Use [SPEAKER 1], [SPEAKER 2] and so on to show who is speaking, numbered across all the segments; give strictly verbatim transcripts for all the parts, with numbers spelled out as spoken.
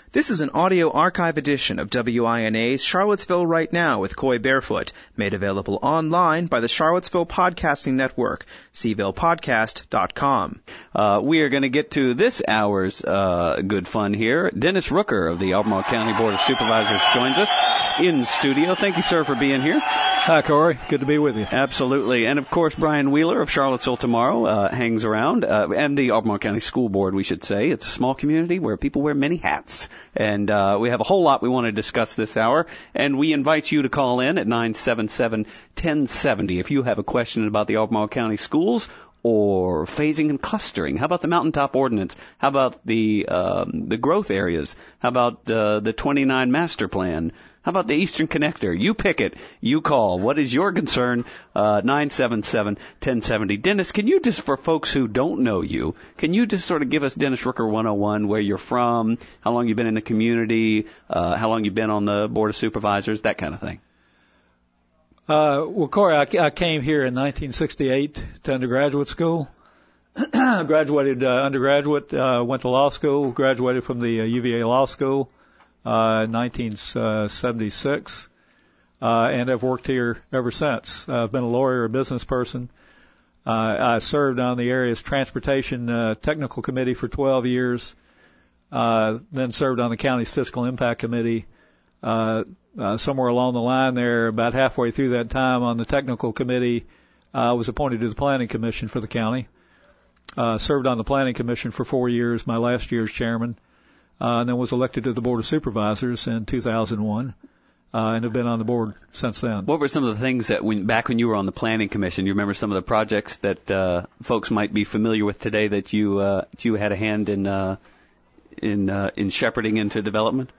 [SPEAKER 1] This is an audio archive edition of W I N A's Charlottesville Right Now with Coy Barefoot, made available online by the Charlottesville Podcasting Network, c ville podcast dot com.
[SPEAKER 2] Uh, we are going to get to this hour's uh, good fun here. Dennis Rooker of the Albemarle County Board of Supervisors joins us in studio. Thank you, sir, for being here.
[SPEAKER 3] Hi, Corey. Good to be with you.
[SPEAKER 2] Absolutely. And, of course, Brian Wheeler of Charlottesville Tomorrow uh, hangs around, uh, and the Albemarle County School Board, we should say. It's a small community where people wear many hats. And uh, we have a whole lot we want to discuss this hour, and we invite you to call in at nine seven seven, one oh seven oh if you have a question about the Albemarle County schools or phasing and clustering. How about the mountaintop ordinance? How about the um, the growth areas? How about uh, the twenty-nine master plan? How about the Eastern Connector? You pick it. You call. What is your concern? Uh, nine seven seven, one oh seven oh. Dennis, can you just, for folks who don't know you, can you just sort of give us Dennis Rooker one oh one, where you're from, how long you've been in the community, uh, how long you've been on the Board of Supervisors, that kind of thing?
[SPEAKER 3] Uh, well, Corey, I, I came here in nineteen sixty-eight to undergraduate school. graduated uh, undergraduate, uh, went to law school, graduated from the uh, U V A Law School. Uh, in nineteen seventy-six, uh, and I've worked here ever since. Uh, I've been a lawyer, a business person. Uh, I served on the area's transportation uh, technical committee for twelve years, uh, then served on the county's fiscal impact committee. Uh, uh, somewhere along the line there, about halfway through that time on the technical committee, I was appointed to the planning commission for the county. Uh, served on the planning commission for four years, my last year as chairman. Uh, and then was elected to the Board of Supervisors in two thousand one, uh, and have been on the board since then.
[SPEAKER 2] What were some of the things that, when back when you were on the Planning Commission, you remember some of the projects that uh, folks might be familiar with today that you uh, that you had a hand in uh, in uh, in shepherding into development?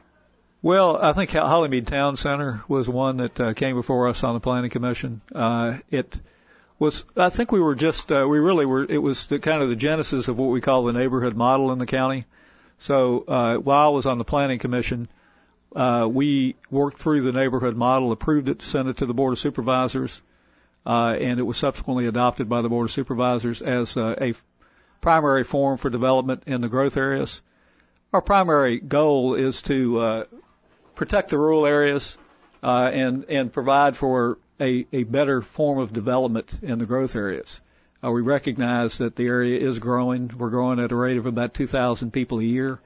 [SPEAKER 3] Well, I think Hollymead Town Center was one that uh, came before us on the Planning Commission. Uh, it was, I think we were just, uh, we really were, it was the kind of the genesis of what we call the neighborhood model in the county. So uh, while I was on the Planning Commission, uh, we worked through the neighborhood model, approved it, sent it to the Board of Supervisors, uh, and it was subsequently adopted by the Board of Supervisors as uh, a primary form for development in the growth areas. Our primary goal is to uh, protect the rural areas uh, and, and provide for a, a better form of development in the growth areas. Uh, we recognize that the area is growing. We're growing at a rate of about two thousand people a year,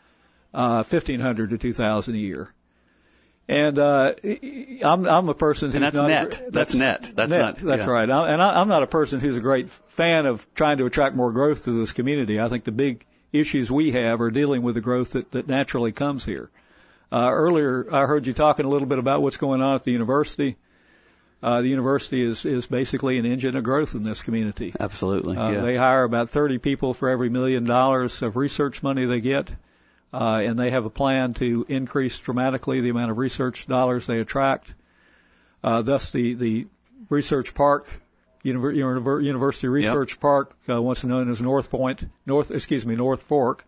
[SPEAKER 3] uh, fifteen hundred to two thousand a year. And uh, I'm, I'm a person who's
[SPEAKER 2] and that's
[SPEAKER 3] not
[SPEAKER 2] net.
[SPEAKER 3] A, that's,
[SPEAKER 2] that's net. That's
[SPEAKER 3] net.
[SPEAKER 2] not.
[SPEAKER 3] That's
[SPEAKER 2] yeah.
[SPEAKER 3] right. I, and I, I'm not a person who's a great fan of trying to attract more growth to this community. I think the big issues we have are dealing with the growth that, that naturally comes here. Uh, earlier, I heard you talking a little bit about what's going on at the university. Uh, the university is, is basically an engine of growth in this community.
[SPEAKER 2] Absolutely.
[SPEAKER 3] Uh,
[SPEAKER 2] yeah.
[SPEAKER 3] They hire about thirty people for every million dollars of research money they get, uh, and they have a plan to increase dramatically the amount of research dollars they attract. Uh, thus, the, the research park, Univer- University Research yep. Park, uh, once known as North Point, North, excuse me, North Fork.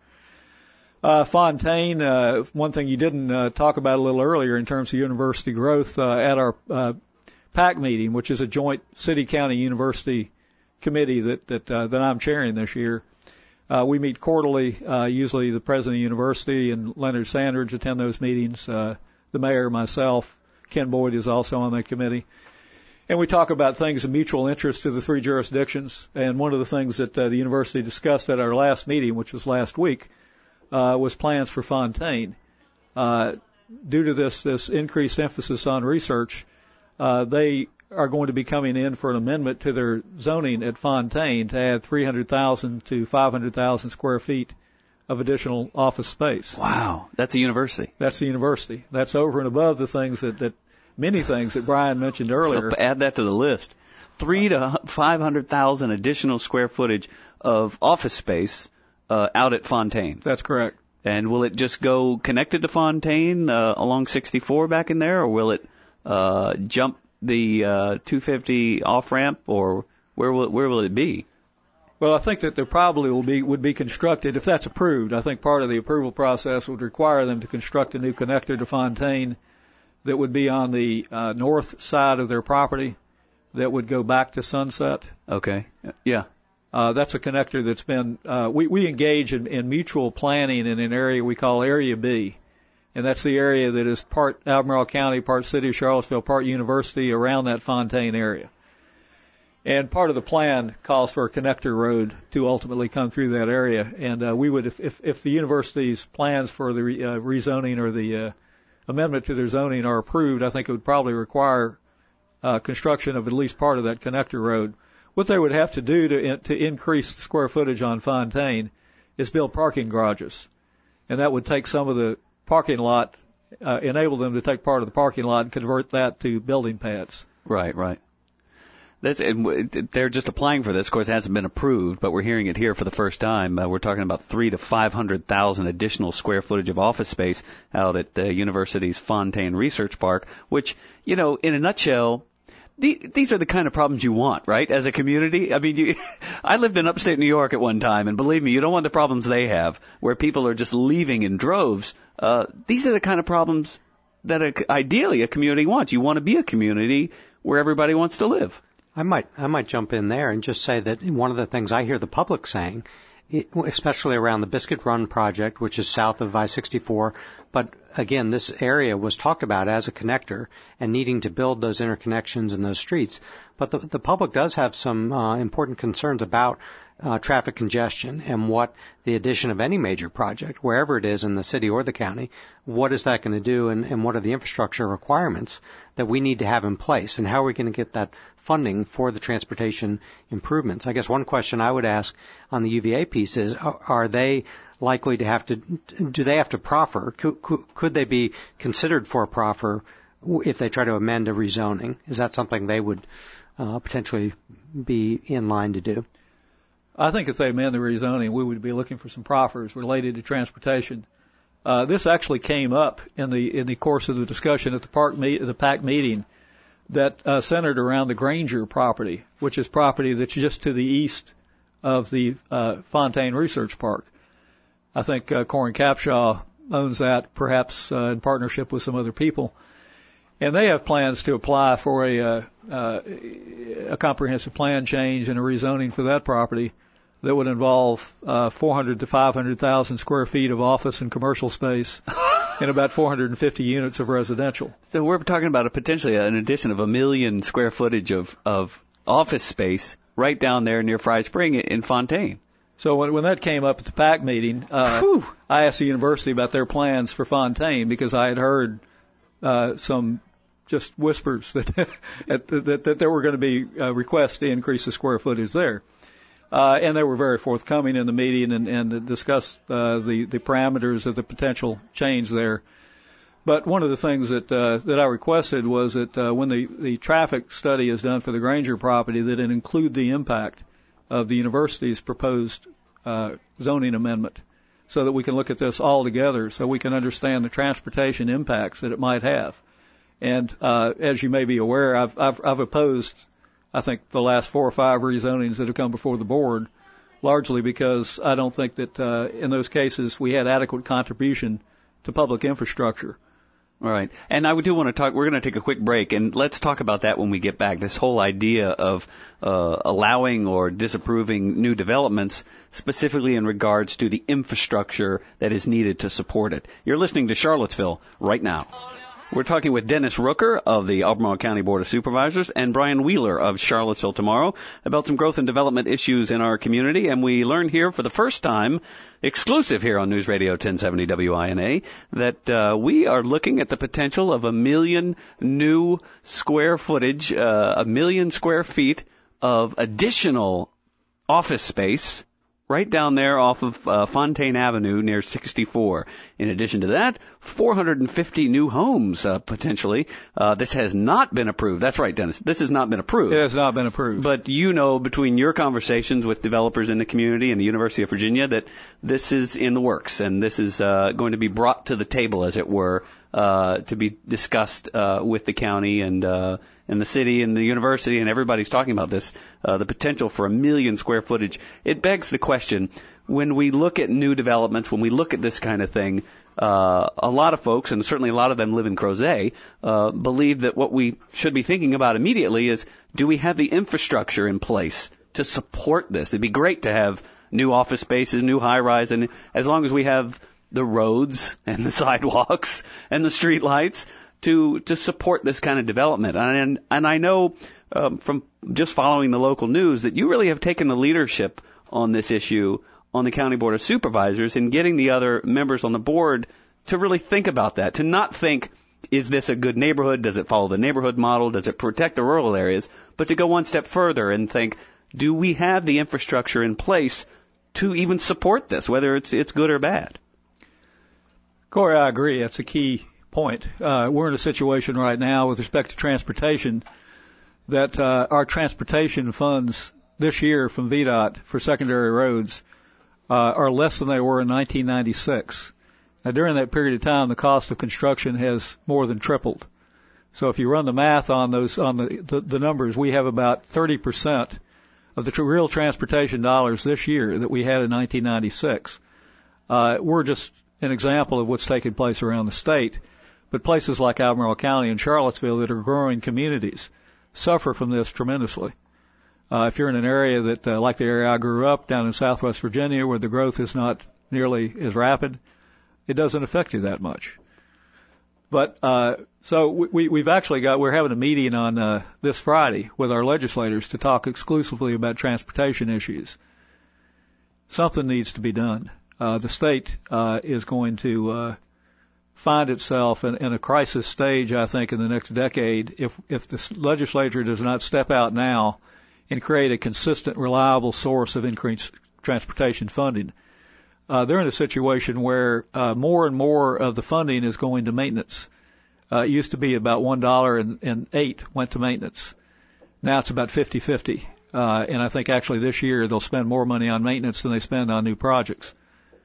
[SPEAKER 3] Uh, Fontaine, uh, one thing you didn't uh, talk about a little earlier in terms of university growth, uh, at our uh, PAC meeting, which is a joint city-county university committee that that, uh, that I'm chairing this year. Uh, we meet quarterly. Uh, usually the president of the university and Leonard Sandridge attend those meetings. Uh, the mayor, myself, Ken Boyd is also on that committee. And we talk about things of mutual interest to the three jurisdictions. And one of the things that uh, the university discussed at our last meeting, which was last week, uh, was plans for Fontaine. Uh, due to this, this increased emphasis on research, Uh, they are going to be coming in for an amendment to their zoning at Fontaine to add three hundred thousand to five hundred thousand square feet of additional office space.
[SPEAKER 2] Wow. That's a university.
[SPEAKER 3] That's the university. That's over and above the things that, that many things that Brian mentioned earlier.
[SPEAKER 2] So add that to the list. Three to five hundred thousand additional square footage of office space uh, out at Fontaine.
[SPEAKER 3] That's correct.
[SPEAKER 2] And will it just go connected to Fontaine uh, along sixty-four back in there, or will it Uh, jump the uh, two fifty off ramp, or where will it, where will it be?
[SPEAKER 3] Well, I think that there probably will be would be constructed if that's approved. I think part of the approval process would require them to construct a new connector to Fontaine that would be on the uh, north side of their property, that would go back to Sunset.
[SPEAKER 2] Okay. Yeah.
[SPEAKER 3] Uh, that's a connector that's been, uh, we, we engage in, in mutual planning in an area we call Area B. And that's the area that is part Albemarle County, part City of Charlottesville, part University around that Fontaine area. And part of the plan calls for a connector road to ultimately come through that area. And uh, we would, if, if, if the university's plans for the re, uh, rezoning or the uh, amendment to their zoning are approved, I think it would probably require uh, construction of at least part of that connector road. What they would have to do to to increase the square footage on Fontaine is build parking garages. And that would take some of the parking lot, uh, enable them to take part of the parking lot and convert that to building pads.
[SPEAKER 2] Right, right. That's, and they're just applying for this. Of course, it hasn't been approved, but we're hearing it here for the first time. Uh, we're talking about three to five hundred thousand additional square footage of office space out at the university's Fontaine Research Park, which, you know, in a nutshell, the, these are the kind of problems you want, right? As a community. I mean, you, I lived in upstate New York at one time, and believe me, you don't want the problems they have, where people are just leaving in droves. Uh, these are the kind of problems that a, ideally a community wants. You want to be a community where everybody wants to live.
[SPEAKER 4] I might I might jump in there and just say that one of the things I hear the public saying, especially around the Biscuit Run project, which is south of I sixty-four, but again, this area was talked about as a connector and needing to build those interconnections in those streets. But the, the public does have some uh, important concerns about uh, traffic congestion and what the addition of any major project, wherever it is in the city or the county, what is that going to do, and, and what are the infrastructure requirements that we need to have in place, and how are we going to get that funding for the transportation improvements? I guess one question I would ask on the U V A piece is, are, are they likely to have to, do they have to proffer, could, could they be considered for a proffer if they try to amend a rezoning? Is that something they would uh, potentially be in line to do?
[SPEAKER 3] I think if they amend the rezoning, we would be looking for some proffers related to transportation. Uh, this actually came up in the in the course of the discussion at the park meet, the PAC meeting that uh, centered around the Granger property, which is property that's just to the east of the uh, Fontaine Research Park. I think uh, Corin Capshaw owns that, perhaps uh, in partnership with some other people. And they have plans to apply for a, uh, uh, a comprehensive plan change and a rezoning for that property that would involve uh, four hundred to five hundred thousand square feet of office and commercial space and about four hundred fifty units of residential.
[SPEAKER 2] So we're talking about a potentially an addition of a million square footage of, of office space right down there near Fry Spring in Fontaine.
[SPEAKER 3] So when, when that came up at the PAC meeting, uh, I asked the university about their plans for Fontaine because I had heard uh, some just whispers that that, that, that there were going to be uh, requests to increase the square footage there. Uh, and they were very forthcoming in the meeting and, and discussed uh, the, the parameters of the potential change there. But one of the things that uh, that I requested was that uh, when the, the traffic study is done for the Granger property, that it include the impact of the university's proposed uh, zoning amendment so that we can look at this all together so we can understand the transportation impacts that it might have. And uh, as you may be aware, I've, I've, I've opposed, I think, the last four or five rezonings that have come before the board, largely because I don't think that uh, in those cases we had adequate contribution to public infrastructure.
[SPEAKER 2] All right. And I do want to talk, we're going to take a quick break, and let's talk about that when we get back. This whole idea of uh, allowing or disapproving new developments, specifically in regards to the infrastructure that is needed to support it. You're listening to Charlottesville right now. We're talking with Dennis Rooker of the Albemarle County Board of Supervisors and Brian Wheeler of Charlottesville Tomorrow about some growth and development issues in our community. And we learned here for the first time, exclusive here on News Radio ten seventy W I N A, that uh, we are looking at the potential of a million new square footage, uh, a million square feet of additional office space right down there off of uh, Fontaine Avenue near sixty-four. In addition to that, four hundred fifty new homes, uh, potentially. Uh, this has not been approved. That's right, Dennis. This has not been approved.
[SPEAKER 3] It has not been approved.
[SPEAKER 2] But you know, between your conversations with developers in the community and the University of Virginia, that this is in the works, and this is uh, going to be brought to the table, as it were, uh, to be discussed uh, with the county and uh, and the city and the university, and everybody's talking about this, uh, the potential for a million square footage. It begs the question, when we look at new developments, when we look at this kind of thing, uh, a lot of folks, and certainly a lot of them live in Crozet, uh, believe that what we should be thinking about immediately is, do we have the infrastructure in place to support this. It'd be great to have new office spaces, new high-rise, and as long as we have the roads and the sidewalks and the street lights to to support this kind of development. And and I know um, from just following the local news that you really have taken the leadership on this issue on the County Board of Supervisors and getting the other members on the board to really think about that, to not think, is this a good neighborhood? Does it follow the neighborhood model? Does it protect the rural areas? But to go one step further and think, do we have the infrastructure in place to even support this, whether it's it's good or bad?
[SPEAKER 3] Corey, I agree. That's a key point. Uh, we're in a situation right now with respect to transportation that uh, our transportation funds this year from V DOT for secondary roads uh, are less than they were in nineteen ninety-six. Now, during that period of time, the cost of construction has more than tripled. So if you run the math on those, on the, the, the numbers, we have about thirty percent of the tr- real transportation dollars this year that we had in nineteen ninety-six. Uh, we're just an example of what's taking place around the state. But places like Albemarle County and Charlottesville that are growing communities suffer from this tremendously. Uh, if you're in an area that, uh, like the area I grew up, down in Southwest Virginia, where the growth is not nearly as rapid, it doesn't affect you that much. But uh, so we, we've actually got, we're having a meeting on uh, this Friday with our legislators to talk exclusively about transportation issues. Something needs to be done. Uh, the state uh, is going to uh, find itself in, in a crisis stage, I think, in the next decade if, if the legislature does not step out now and create a consistent, reliable source of increased transportation funding. Uh, they're in a situation where uh, more and more of the funding is going to maintenance. Uh, it used to be about one dollar and, and eight went to maintenance. Now it's about fifty-fifty. Uh, and I think actually this year they'll spend more money on maintenance than they spend on new projects.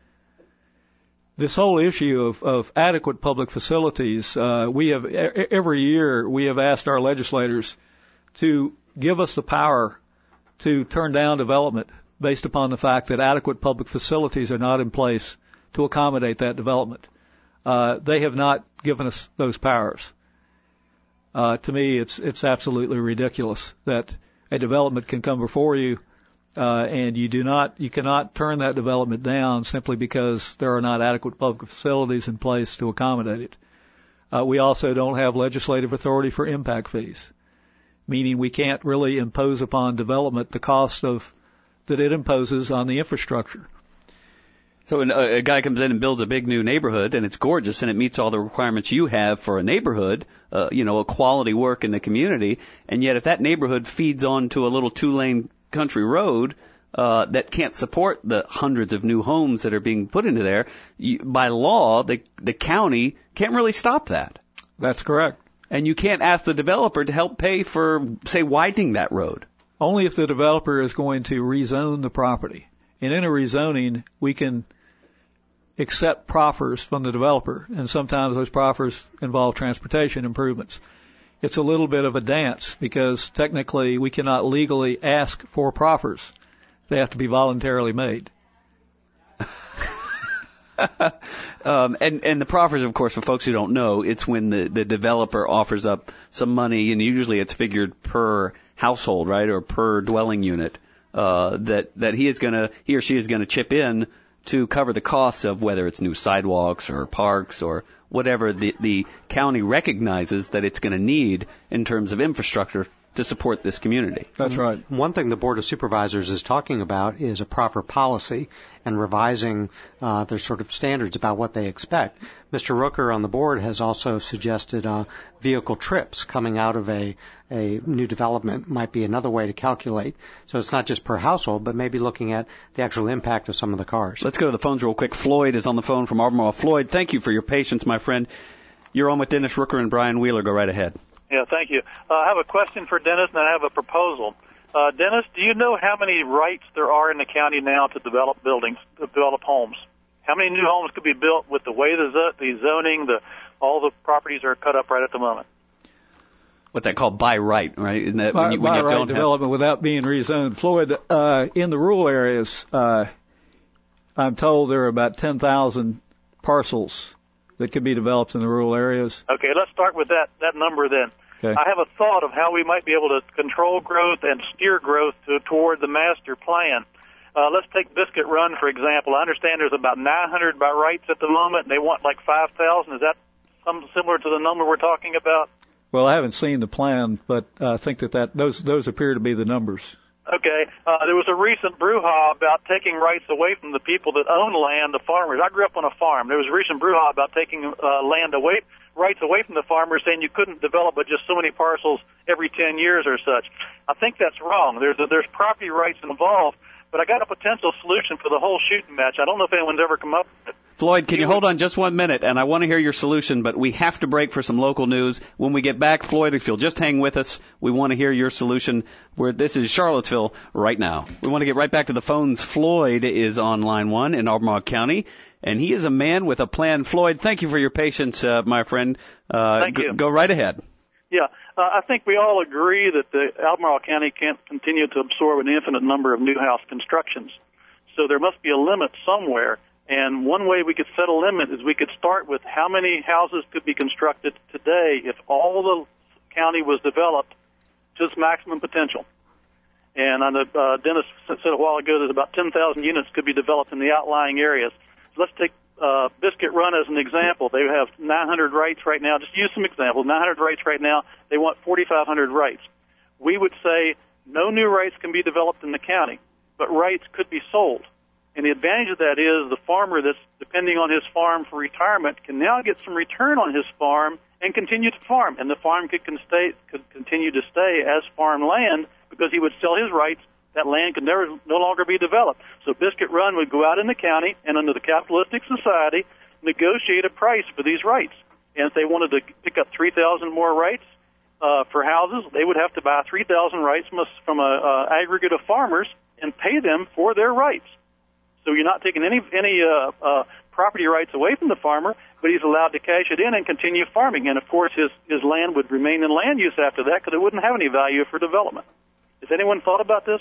[SPEAKER 3] This whole issue of, of adequate public facilities, uh, we have every year we have asked our legislators to give us the power to turn down development based upon the fact that adequate public facilities are not in place to accommodate that development. Uh, they have not given us those powers. Uh, to me, it's it's absolutely ridiculous that a development can come before you uh, and you do not, you cannot turn that development down simply because there are not adequate public facilities in place to accommodate it. Uh, we also don't have legislative authority for impact fees, meaning we can't really impose upon development the cost of that it imposes on the infrastructure.
[SPEAKER 2] So a, a guy comes in and builds a big new neighborhood, and it's gorgeous, and it meets all the requirements you have for a neighborhood, uh, you know, a quality work in the community, and yet if that neighborhood feeds onto a little two-lane country road uh, that can't support the hundreds of new homes that are being put into there, you, by law, the, the county can't really stop that.
[SPEAKER 3] That's correct.
[SPEAKER 2] And you can't ask the developer to help pay for, say, widening that road.
[SPEAKER 3] Only if the developer is going to rezone the property. And in a rezoning, we can accept proffers from the developer, and sometimes those proffers involve transportation improvements. It's a little bit of a dance because technically we cannot legally ask for proffers. They have to be voluntarily made.
[SPEAKER 2] um, and, and the proffers, of course, for folks who don't know, it's when the, the developer offers up some money, and usually it's figured per household, right, or per dwelling unit, uh, that, that he is gonna, he or she is gonna chip in to cover the costs of whether it's new sidewalks or parks or whatever the, the county recognizes that it's gonna need in terms of infrastructure to support this community.
[SPEAKER 3] That's right.
[SPEAKER 4] One thing the Board of Supervisors is talking about is a proper policy and revising uh, their sort of standards about what they expect. Mister Rooker on the board has also suggested uh, vehicle trips coming out of a, a new development might be another way to calculate. So it's not just per household, but maybe looking at the actual impact of some of the cars.
[SPEAKER 2] Let's go to the phones real quick. Floyd is on the phone from Albemarle. Floyd, thank you for your patience, my friend. You're on with Dennis Rooker and Brian Wheeler. Go right ahead.
[SPEAKER 5] Yeah, thank you. Uh, I have a question for Dennis, and I have a proposal. Uh, Dennis, do you know how many rights there are in the county now to develop buildings, to develop homes? How many new homes could be built with the way the, the zoning, the all the properties are cut up right at the moment?
[SPEAKER 2] What they call by right, right? Isn't that
[SPEAKER 3] by,
[SPEAKER 2] when you, when
[SPEAKER 3] by
[SPEAKER 2] you
[SPEAKER 3] right
[SPEAKER 2] don't
[SPEAKER 3] development
[SPEAKER 2] have...
[SPEAKER 3] without being rezoned. Floyd, uh, in the rural areas, uh, I'm told there are about ten thousand parcels that could be developed in the rural areas.
[SPEAKER 5] Okay, let's start with that, that number then.
[SPEAKER 3] Okay.
[SPEAKER 5] I have a thought of how we might be able to control growth and steer growth to, toward the master plan. Uh, let's take Biscuit Run, for example. I understand there's about nine hundred by rights at the moment, and they want like five thousand. Is that something similar to the number we're talking about?
[SPEAKER 3] Well, I haven't seen the plan, but I think that, that those those appear to be the numbers.
[SPEAKER 5] Okay. Uh, there was a recent brouhaha about taking rights away from the people that own land, the farmers. I grew up on a farm. There was a recent brouhaha about taking uh, land away, rights away from the farmers, saying you couldn't develop but just so many parcels every ten years or such. I think that's wrong. There's a, there's property rights involved, but I got a potential solution for the whole shooting match. I don't know if anyone's ever come up with it.
[SPEAKER 2] Floyd, can you hold on just one minute? And I want to hear your solution, but we have to break for some local news. When we get back, Floyd, if you'll just hang with us, we want to hear your solution. Where this is Charlottesville right now. We want to get right back to the phones. Floyd is on line one in Albemarle County, and he is a man with a plan. Floyd, thank you for your patience, uh, my friend. Uh,
[SPEAKER 5] thank you.
[SPEAKER 2] G- go right ahead.
[SPEAKER 5] Yeah, uh, I think we all agree that the Albemarle County can't continue to absorb an infinite number of new house constructions. So there must be a limit somewhere. And one way we could set a limit is we could start with how many houses could be constructed today if all the county was developed to its maximum potential. And I know uh, Dennis said a while ago that about ten thousand units could be developed in the outlying areas. So let's take uh, Biscuit Run as an example. They have nine hundred rights right now. Just use some examples. nine hundred rights right now. They want forty-five hundred rights. We would say no new rights can be developed in the county, but rights could be sold. And the advantage of that is the farmer that's depending on his farm for retirement can now get some return on his farm and continue to farm. And the farm could, can stay, could continue to stay as farm land because he would sell his rights. That land could never, no longer be developed. So Biscuit Run would go out in the county and under the capitalistic society negotiate a price for these rights. And if they wanted to pick up three thousand more rights uh, for houses, they would have to buy three thousand rights from a, from a uh, aggregate of farmers and pay them for their rights. So you're not taking any any uh, uh, property rights away from the farmer, but he's allowed to cash it in and continue farming. And, of course, his, his land would remain in land use after that because it wouldn't have any value for development. Has anyone thought about this?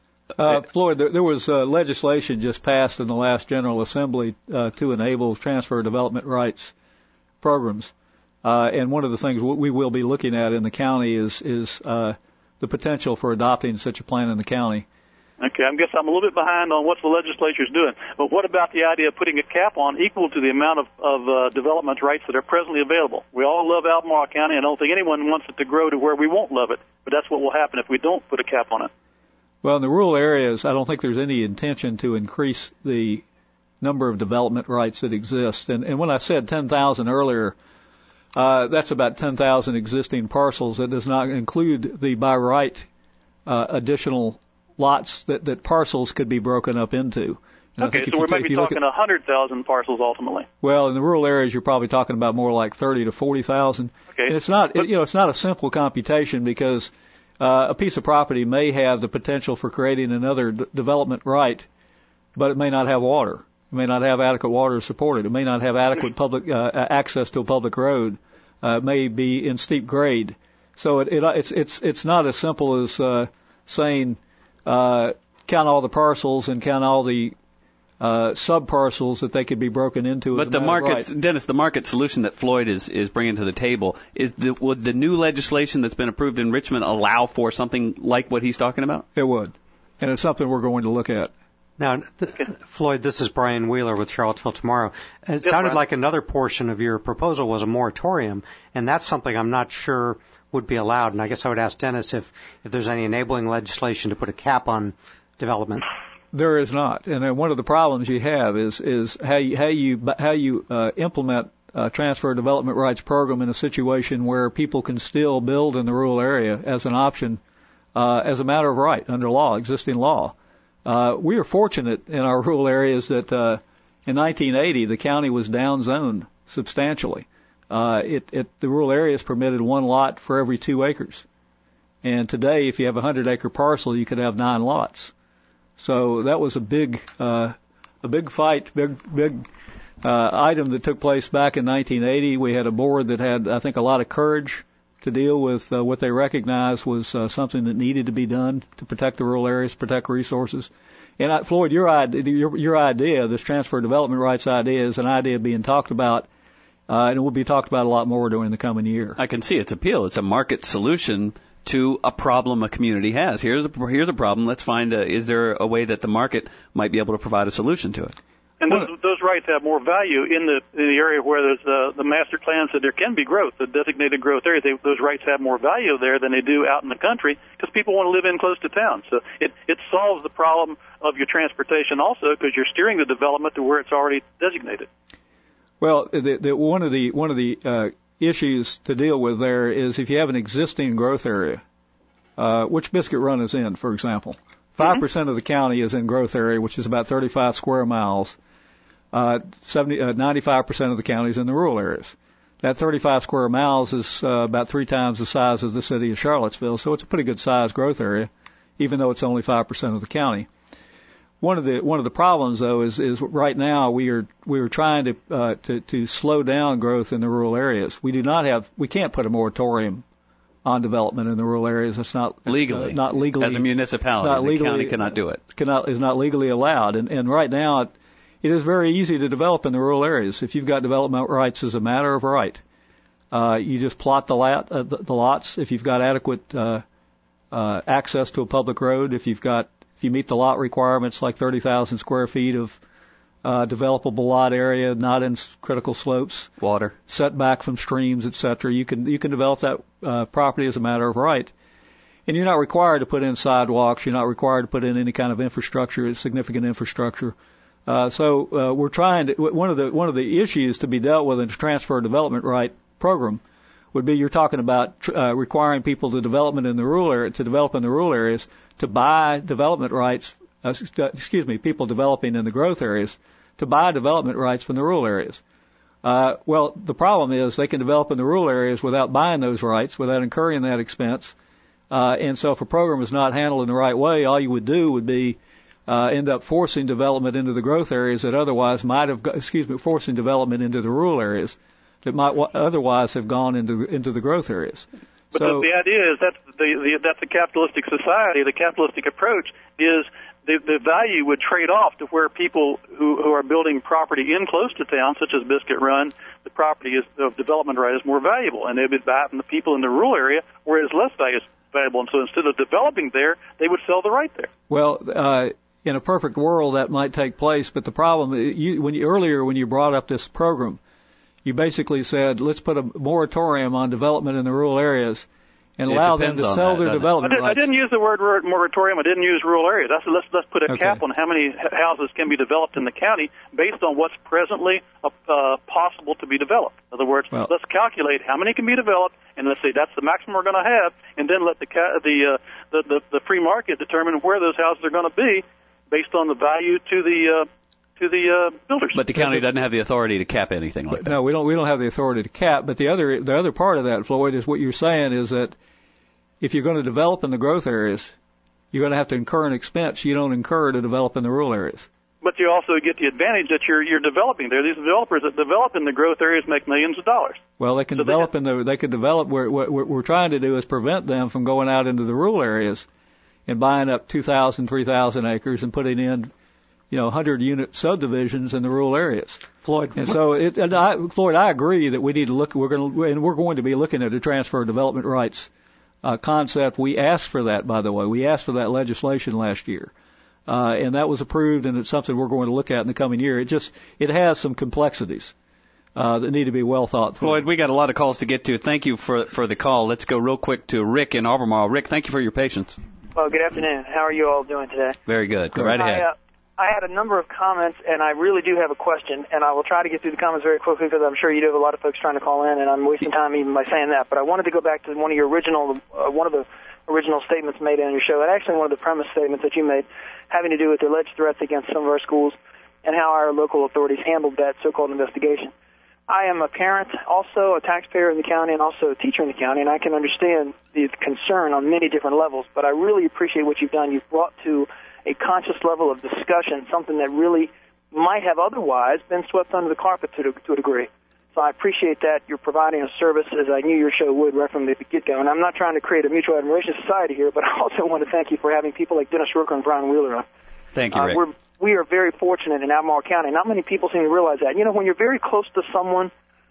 [SPEAKER 3] Uh, Floyd, there, there was uh, legislation just passed in the last General Assembly uh, to enable transfer development rights programs. Uh, and one of the things we will be looking at in the county is, is uh, the potential for adopting such a plan in the county.
[SPEAKER 5] Okay, I guess I'm a little bit behind on what the legislature's doing. But what about the idea of putting a cap on equal to the amount of, of uh, development rights that are presently available? We all love Albemarle County. I don't think anyone wants it to grow to where we won't love it. But that's what will happen if we don't put a cap on it.
[SPEAKER 3] Well, in the rural areas, I don't think there's any intention to increase the number of development rights that exist. And, and when I said ten thousand earlier, uh, that's about ten thousand existing parcels. That does not include the by right uh, additional lots that, that parcels could be broken up into. And
[SPEAKER 5] okay, so we're maybe talking one hundred thousand parcels ultimately.
[SPEAKER 3] Well, in the rural areas, you're probably talking about more like thirty to forty thousand.
[SPEAKER 5] Okay.
[SPEAKER 3] And it's not, it, you know, it's not a simple computation because uh, a piece of property may have the potential for creating another d- development right, but it may not have water. It may not have adequate water to support it. It may not have adequate public uh, access to a public road. Uh, it may be in steep grade. So it, it, it's it's it's not as simple as uh, saying uh, count all the parcels and count all the uh, sub-parcels that they could be broken into.
[SPEAKER 2] But the market, Dennis, the market solution that Floyd is, is bringing to the table, is the, would the new legislation that's been approved in Richmond allow for something like what he's talking about?
[SPEAKER 3] It would. And it's something we're going to look at.
[SPEAKER 4] Now, th- Floyd, this is Brian Wheeler with Charlottesville Tomorrow. It
[SPEAKER 5] yes,
[SPEAKER 4] sounded
[SPEAKER 5] Brian.
[SPEAKER 4] like another portion of your proposal was a moratorium, and that's something I'm not sure would be allowed. And I guess I would ask Dennis if, if there's any enabling legislation to put a cap on development.
[SPEAKER 3] There is not, and then one of the problems you have is is how you how you how you uh, implement a transfer development rights program in a situation where people can still build in the rural area as an option, uh, as a matter of right under law, existing law. Uh, we are fortunate in our rural areas that uh, in nineteen eighty the county was downzoned substantially. Uh, it, it the rural areas permitted one lot for every two acres, and today if you have a hundred acre parcel you could have nine lots. So that was a big, uh, a big fight, big, big uh, item that took place back in nineteen eighty. We had a board that had, I think, a lot of courage to deal with uh, what they recognized was uh, something that needed to be done to protect the rural areas, protect resources. And I, Floyd, your idea, your, your idea, this transfer development rights idea, is an idea being talked about Uh, and it will be talked about a lot more during the coming year.
[SPEAKER 2] I can see its appeal. It's a market solution to a problem a community has. Here's a, here's a problem. Let's find a, is there a way that the market might be able to provide a solution to it?
[SPEAKER 5] And those, those rights have more value in the in the area where there's uh, the master plan said there can be growth, the designated growth area. They, those rights have more value there than they do out in the country because people want to live in close to town. So it, it solves the problem of your transportation also because you're steering the development to where it's already designated. Well,
[SPEAKER 3] the, the, one of the one of the uh, issues to deal with there is if you have an existing growth area, uh, which Biscuit Run is in, for example, five mm-hmm. percent of the county is in growth area, which is about thirty-five square miles. Uh, seventy, uh, ninety-five percent of the county is in the rural areas. That thirty-five square miles is uh, about three times the size of the city of Charlottesville, so it's a pretty good sized growth area, even though it's only five percent of the county. One of the one of the problems, though, is is right now we are we are trying to uh, to to slow down growth in the rural areas. We do not have we can't put a moratorium on development in the rural areas. It's not
[SPEAKER 2] legally
[SPEAKER 3] uh, not legally
[SPEAKER 2] as a municipality.
[SPEAKER 3] Not legally,
[SPEAKER 2] the county cannot do it.
[SPEAKER 3] Cannot is not legally allowed, and and right now. It, It is very easy to develop in the rural areas. If you've got development rights as a matter of right, uh, you just plot the, lot, uh, the, the lots. If you've got adequate uh, uh, access to a public road, if you've got if you meet the lot requirements like thirty thousand square feet of uh, developable lot area, not in critical slopes,
[SPEAKER 2] water,
[SPEAKER 3] setback from streams, et cetera, you can you can develop that uh, property as a matter of right. And you're not required to put in sidewalks. You're not required to put in any kind of infrastructure, significant infrastructure. Uh, so uh, we're trying to one of the one of the issues to be dealt with in the transfer development right program would be you're talking about uh, requiring people to development in the rural area to develop in the rural areas to buy development rights. Uh, excuse me, people developing in the growth areas to buy development rights from the rural areas. Uh, well, the problem is they can develop in the rural areas without buying those rights, without incurring that expense. Uh, and so if a program is not handled in the right way, all you would do would be Uh, end up forcing development into the growth areas that otherwise might have, excuse me, forcing development into the rural areas that might w- otherwise have gone into into the growth areas.
[SPEAKER 5] But
[SPEAKER 3] so,
[SPEAKER 5] the, the idea is that's the, the that's a capitalistic society. The capitalistic approach is the the value would trade off to where people who who are building property in close to town, such as Biscuit Run, the property is the development right is more valuable, and they'd be buying from the people in the rural area where it's less valuable. And so instead of developing there, they would sell the right there.
[SPEAKER 3] Well. Uh, In a perfect world, that might take place, but the problem, you, when you, earlier when you brought up this program, you basically said, let's put a moratorium on development in the rural areas and
[SPEAKER 2] it
[SPEAKER 3] allow them to sell
[SPEAKER 2] that,
[SPEAKER 3] their development
[SPEAKER 5] I, did,
[SPEAKER 3] rights.
[SPEAKER 5] I didn't use the word moratorium. I didn't use rural areas. That's, let's, let's put a
[SPEAKER 3] okay.
[SPEAKER 5] cap on how many houses can be developed in the county based on what's presently uh, possible to be developed. In other words, well, let's calculate how many can be developed, and let's say that's the maximum we're going to have, and then let the, the, uh, the, the, the free market determine where those houses are going to be based on the value to the uh, to the uh, builders.
[SPEAKER 2] But the county doesn't have the authority to cap anything like that.
[SPEAKER 3] No, we don't. We don't have the authority to cap. But the other the other part of that, Floyd, is what you're saying is that if you're going to develop in the growth areas, you're going to have to incur an expense you don't incur to develop in the rural areas.
[SPEAKER 5] But you also get the advantage that you're you're developing there. These developers that develop in the growth areas make millions of dollars.
[SPEAKER 3] Well, they can so develop they have, in the they can develop. Where what we're trying to do is prevent them from going out into the rural areas and buying up two thousand, three thousand acres and putting in, you know, one hundred unit subdivisions in the rural areas.
[SPEAKER 4] Floyd,
[SPEAKER 3] and so, it, and I, Floyd, I agree that we need to look. We're going to, and we're going to be looking at a transfer of development rights uh, concept. We asked for that, by the way. We asked for that legislation last year, uh, and that was approved, and it's something we're going to look at in the coming year. It just, it has some complexities uh, that need to be well thought through.
[SPEAKER 2] Floyd, we got a lot of calls to get to. Thank you for for the call. Let's go real quick to Rick in Albemarle. Rick, thank you for your patience.
[SPEAKER 6] Well, good afternoon. How are you all doing today?
[SPEAKER 2] Very good. Go right ahead.
[SPEAKER 6] I, uh, I had a number of comments, and I really do have a question, and I will try to get through the comments very quickly because I'm sure you do have a lot of folks trying to call in, and I'm wasting time even by saying that. But I wanted to go back to one of your original, uh, one of the original statements made on your show, and actually one of the premise statements that you made having to do with the alleged threats against some of our schools and how our local authorities handled that so-called investigation. I am a parent, also a taxpayer in the county, and also a teacher in the county, and I can understand the concern on many different levels, but I really appreciate what you've done. You've brought to a conscious level of discussion something that really might have otherwise been swept under the carpet to, to a degree. So I appreciate that. You're providing a service, as I knew your show would, right from the get-go. And I'm not trying to create a mutual admiration society here, but I also want to thank you for having people like Dennis Rooker and Brian Wheeler on.
[SPEAKER 2] Thank you, Rick.
[SPEAKER 6] Uh, we're, we are very fortunate in Albemarle County. Not many people seem to realize that. You know, when you're very close to someone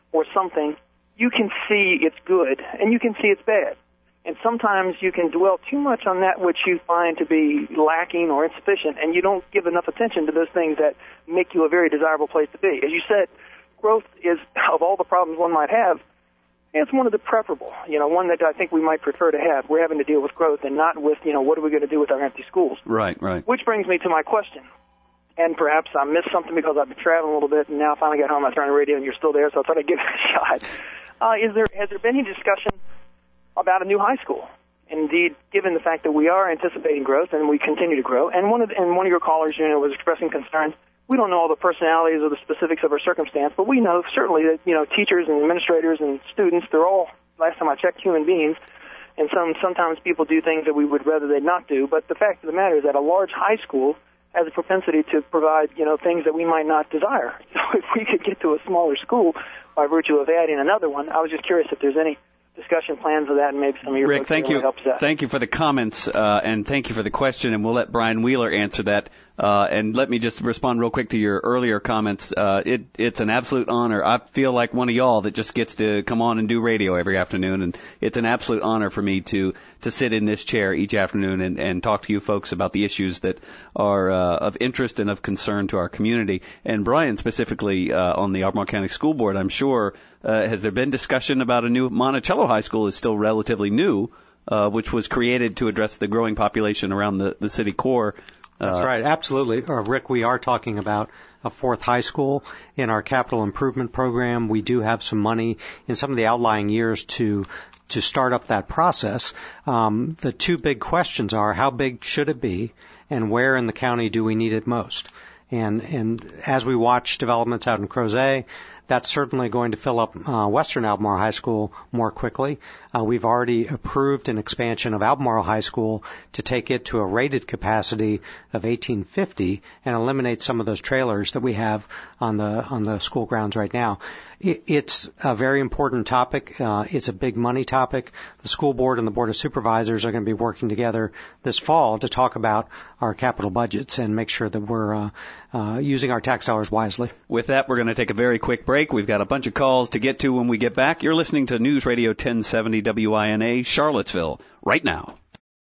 [SPEAKER 6] or something, you can see it's good and you can see it's bad. And sometimes you can dwell too much on that which you find to be lacking or insufficient, and you don't give enough attention to those things that make you a very desirable place to be. As you said, growth is, of all the problems one might have, it's one of the preferable, you know, one that I think we might prefer to have. We're having to deal with growth and not with, you know, what are we going to do with our empty schools?
[SPEAKER 2] Right, right.
[SPEAKER 6] Which brings me to my question. And perhaps I missed something because I've been traveling a little bit, and now I finally got home, I turned on the radio, and you're still there, so I thought I'd give it a shot. Uh, is there, has there been any discussion about a new high school? Indeed, given the fact that we are anticipating growth and we continue to grow, and one of the, and one of your callers, you know, was expressing concern. We don't know all the personalities or the specifics of our circumstance, but we know certainly that, you know, teachers and administrators and students, they're all, last time I checked, human beings, and some sometimes people do things that we would rather they not do. But the fact of the matter is that a large high school has a propensity to provide, you know, things that we might not desire. So if we could get to a smaller school by virtue of adding another one, I was just curious if there's any discussion plans of that, and maybe some of your
[SPEAKER 2] Rick, thank you.
[SPEAKER 6] Help that.
[SPEAKER 2] Thank you for the comments, uh, and thank you for the question, and we'll let Brian Wheeler answer that. Uh, and let me just respond real quick to your earlier comments. Uh, it, it's an absolute honor. I feel like one of y'all that just gets to come on and do radio every afternoon, and it's an absolute honor for me to, to sit in this chair each afternoon and, and talk to you folks about the issues that are uh, of interest and of concern to our community. And Brian, specifically uh, on the Albemarle County School Board, I'm sure, uh, has there been discussion about a new Monticello High School is still relatively new, uh, which was created to address the growing population around the, the city core.
[SPEAKER 4] That's right, absolutely. Uh, Rick, we are talking about a fourth high school in our capital improvement program. We do have some money in some of the outlying years to to start up that process. Um, the two big questions are how big should it be, and where in the county do we need it most? And and as we watch developments out in Crozet, that's certainly going to fill up uh, Western Albemarle High School more quickly. Uh, we've already approved an expansion of Albemarle High School to take it to a rated capacity of eighteen fifty and eliminate some of those trailers that we have on the on the school grounds right now. It, it's a very important topic. Uh, it's a big money topic. The school board and the board of supervisors are going to be working together this fall to talk about our capital budgets and make sure that we're uh, uh, using our tax dollars wisely.
[SPEAKER 2] With that, we're going to take a very quick break. We've got a bunch of calls to get to when we get back. You're listening to News Radio ten seventy W I N A, Charlottesville, right now.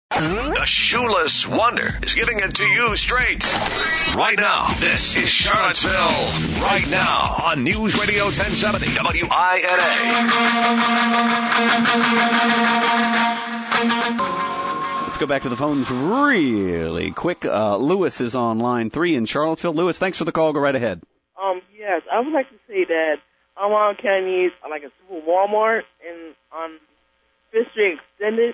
[SPEAKER 7] The Shoeless Wonder is giving it to you straight. Right now, this is Charlottesville. Right now on News Radio ten seventy W I N A.
[SPEAKER 2] Let's go back to the phones really quick. Uh, Lewis is on line three in Charlottesville. Lewis, thanks for the call. Go right ahead.
[SPEAKER 8] Um, yes, I would like to say that Albemarle County needs like a super Walmart in on Fifth Street Extended.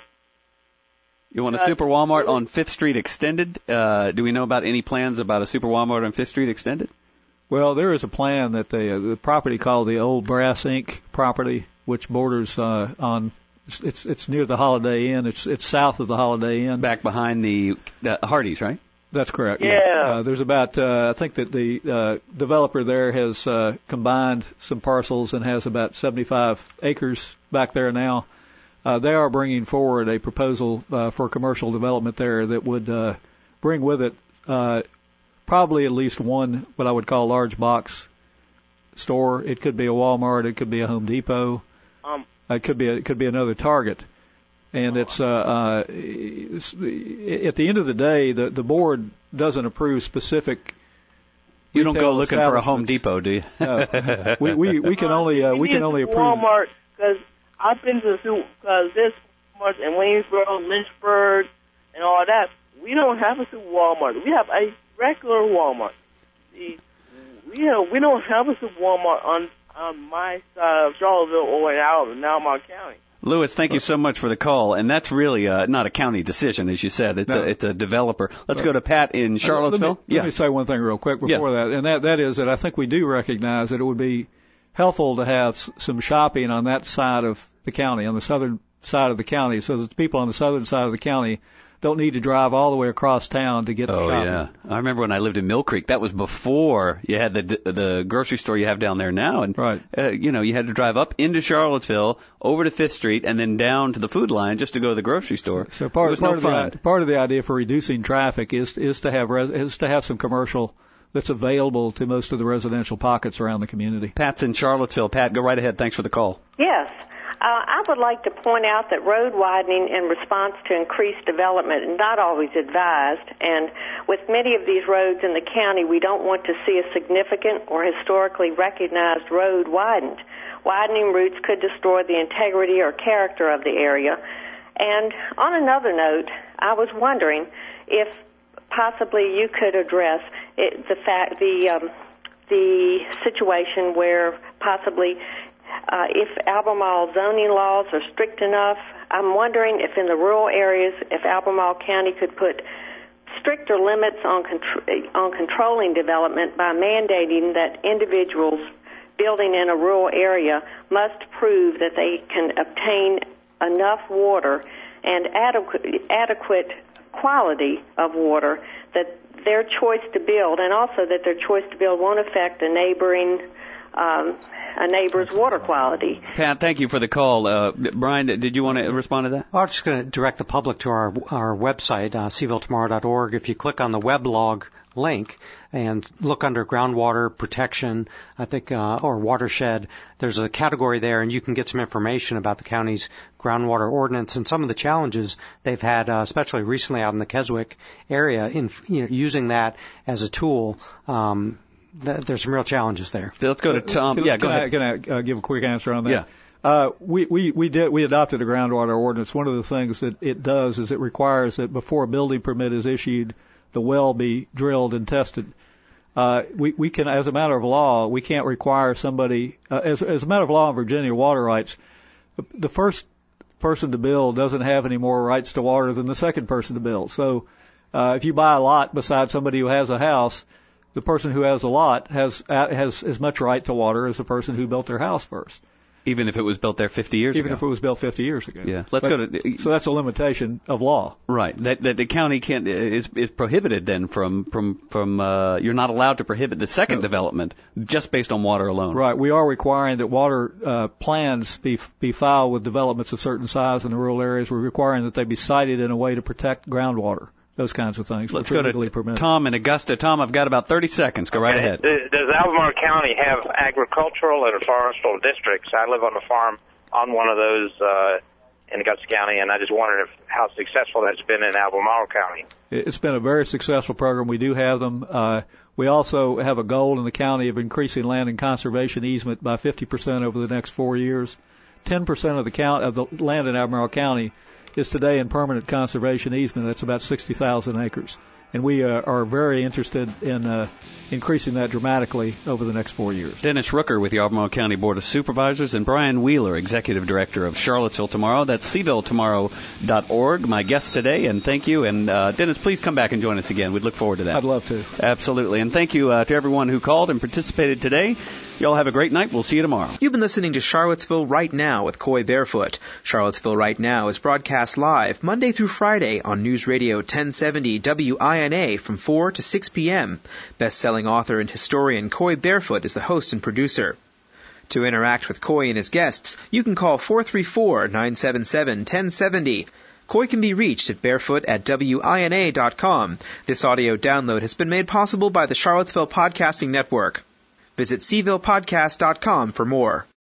[SPEAKER 2] You want a uh, super Walmart on Fifth Street Extended? Uh, do we know about any plans about a super Walmart on Fifth Street Extended?
[SPEAKER 3] Well, there is a plan that they, uh, the property called the Old Brass Incorporated property, which borders uh, on it's, it's it's near the Holiday Inn. It's it's south of the Holiday Inn.
[SPEAKER 2] Back behind the, the Hardee's, right?
[SPEAKER 3] That's correct.
[SPEAKER 8] Yeah.
[SPEAKER 3] Uh, there's about, uh, I think that the uh, developer there has uh, combined some parcels and has about seventy-five acres back there now. Uh, they are bringing forward a proposal uh, for commercial development there that would uh, bring with it uh, probably at least one what I would call large box store. It could be a Walmart. It could be a Home Depot.
[SPEAKER 8] Um,
[SPEAKER 3] it could be a, it could be another Target. And it's, uh, uh, it's, at the end of the day, the, the board doesn't approve specific.
[SPEAKER 2] You don't go looking for a Home Depot, do you?
[SPEAKER 3] No. we, we, we can only, uh, we can only approve.
[SPEAKER 8] Walmart, because I've been to the because there's Walmart in Waynesboro, Lynchburg, and all that. We don't have a super Walmart. We have a regular Walmart. See, we have, we don't have a super Walmart on, on my side of Charlottesville or in Albemarle County.
[SPEAKER 2] Lewis, thank you so much for the call, and that's really uh, not a county decision, as you said. It's
[SPEAKER 3] no.
[SPEAKER 2] a it's a developer. Let's go to Pat in Charlottesville.
[SPEAKER 3] Let me,
[SPEAKER 2] yeah.
[SPEAKER 3] let me say one thing real quick before
[SPEAKER 2] yeah.
[SPEAKER 3] that, and that that is that I think we do recognize that it would be helpful to have s- some shopping on that side of the county, on the southern side of the county, so that the people on the southern side of the county don't need to drive all the way across town to get to
[SPEAKER 2] oh,
[SPEAKER 3] shopping.
[SPEAKER 2] yeah. I remember when I lived in Mill Creek, that was before you had the the grocery store you have down there now. And,
[SPEAKER 3] right.
[SPEAKER 2] uh, you know, you had to drive up into Charlottesville, over to Fifth Street, and then down to the Food Line just to go to the grocery store.
[SPEAKER 3] So part,
[SPEAKER 2] it was
[SPEAKER 3] part,
[SPEAKER 2] no
[SPEAKER 3] of
[SPEAKER 2] fun.
[SPEAKER 3] the, part of the idea for reducing traffic is is to have res, is to have some commercial that's available to most of the residential pockets around the community.
[SPEAKER 2] Pat's in Charlottesville. Pat, go right ahead. Thanks for the call.
[SPEAKER 9] Yes. Uh, I would like to point out that road widening in response to increased development is not always advised, and with many of these roads in the county, we don't want to see a significant or historically recognized road widened. Widening routes could destroy the integrity or character of the area. And on another note, I was wondering if possibly you could address it, the fact, the um, the situation where possibly uh, if Albemarle zoning laws are strict enough. I'm wondering if in the rural areas, if Albemarle County could put stricter limits on contr- on controlling development by mandating that individuals building in a rural area must prove that they can obtain enough water and adequate, adequate quality of water, that their choice to build, and also that their choice to build won't affect a neighboring um, a neighbor's water quality.
[SPEAKER 2] Pat, thank you for the call. Uh, Brian, did you want to respond to that?
[SPEAKER 4] Well, I'm just going to direct the public to our our website, uh, seaville tomorrow dot org. If you click on the weblog link and look under groundwater protection, I think, uh, or watershed, there's a category there, and you can get some information about the county's groundwater ordinance and some of the challenges they've had, uh, especially recently out in the Keswick area, in you know, using that as a tool. Um, th- there's some real challenges there.
[SPEAKER 2] Let's go to Tom.
[SPEAKER 3] Can,
[SPEAKER 2] yeah, go
[SPEAKER 3] can
[SPEAKER 2] ahead.
[SPEAKER 3] I, can I uh, give a quick answer on that?
[SPEAKER 2] Yeah.
[SPEAKER 3] Uh, we, we, we did, we adopted a groundwater ordinance. One of the things that it does is it requires that before a building permit is issued, the well be drilled and tested. Uh, we, we can, as a matter of law, we can't require somebody, uh, as, as a matter of law in Virginia, water rights, the, the first person to build doesn't have any more rights to water than the second person to build. So, uh, if you buy a lot beside somebody who has a house, the person who has a lot has, has as much right to water as the person who built their house first.
[SPEAKER 2] Even if it was built there fifty years
[SPEAKER 3] Even
[SPEAKER 2] ago.
[SPEAKER 3] if it was built fifty years ago.
[SPEAKER 2] Yeah. Let's
[SPEAKER 3] but,
[SPEAKER 2] go to.
[SPEAKER 3] So that's a limitation of law.
[SPEAKER 2] Right. That that the county can't is is prohibited then from from from uh, you're not allowed to prohibit the second no. development just based on water alone.
[SPEAKER 3] Right. We are requiring that water uh, plans be be filed with developments of certain size in the rural areas. We're requiring that they be sited in a way to protect groundwater. Those kinds of things.
[SPEAKER 2] Let's go to
[SPEAKER 3] permitted.
[SPEAKER 2] Tom in Augusta. Tom, I've got about thirty seconds. Go right
[SPEAKER 10] okay.
[SPEAKER 2] ahead.
[SPEAKER 10] Does Albemarle County have agricultural and forestal districts? I live on a farm on one of those uh, in Augusta County, and I just wondered if how successful that's been in Albemarle County.
[SPEAKER 3] It's been a very successful program. We do have them. Uh, we also have a goal in the county of increasing land and conservation easement by fifty percent over the next four years. ten percent of the count of the land in Albemarle County is today in permanent conservation easement. That's about sixty thousand acres. And we uh, are very interested in uh, increasing that dramatically over the next four years.
[SPEAKER 2] Dennis Rooker with the Albemarle County Board of Supervisors and Brian Wheeler, Executive Director of Charlottesville Tomorrow. That's seaville tomorrow dot org, my guest today, and thank you. And uh, Dennis, please come back and join us again. We'd look forward to that.
[SPEAKER 3] I'd love to.
[SPEAKER 2] Absolutely. And thank you uh, to everyone who called and participated today. Y'all have a great night. We'll see you tomorrow.
[SPEAKER 1] You've been listening to Charlottesville Right Now with Coy Barefoot. Charlottesville Right Now is broadcast live Monday through Friday on News Radio ten seventy W I N A from four to six p.m. Best-selling author and historian Coy Barefoot is the host and producer. To interact with Coy and his guests, you can call four three four, nine seven seven, one zero seven zero. Coy can be reached at barefoot at W I N A dot com. This audio download has been made possible by the Charlottesville Podcasting Network. Visit seaville podcast dot com for more.